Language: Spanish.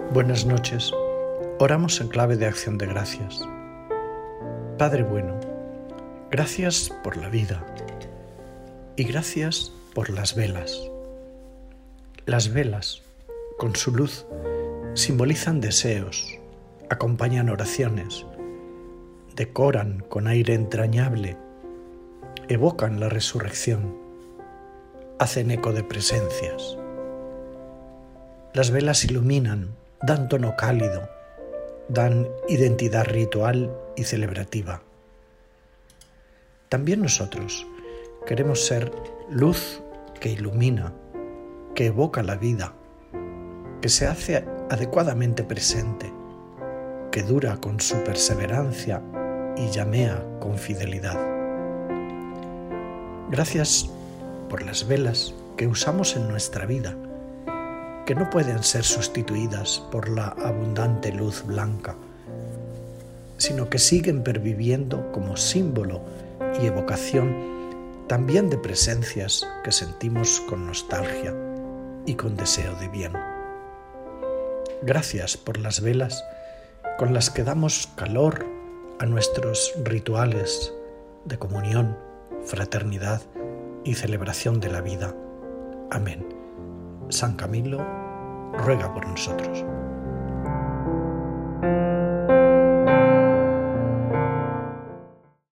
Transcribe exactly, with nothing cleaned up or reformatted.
Buenas noches. Oramos en clave de acción de gracias. Padre bueno, gracias por la vida y gracias por las velas. Las velas, con su luz, simbolizan deseos, acompañan oraciones, decoran con aire entrañable, evocan la resurrección, hacen eco de presencias. Las velas iluminan, dan tono cálido, dan identidad ritual y celebrativa. También nosotros queremos ser luz que ilumina, que evoca la vida, que se hace adecuadamente presente, que dura con su perseverancia y llamea con fidelidad. Gracias por las velas que usamos en nuestra vida, que no pueden ser sustituidas por la abundante luz blanca, sino que siguen perviviendo como símbolo y evocación también de presencias que sentimos con nostalgia y con deseo de bien. Gracias por las velas con las que damos calor a nuestros rituales de comunión, fraternidad y celebración de la vida. Amén. San Camilo ruega por nosotros.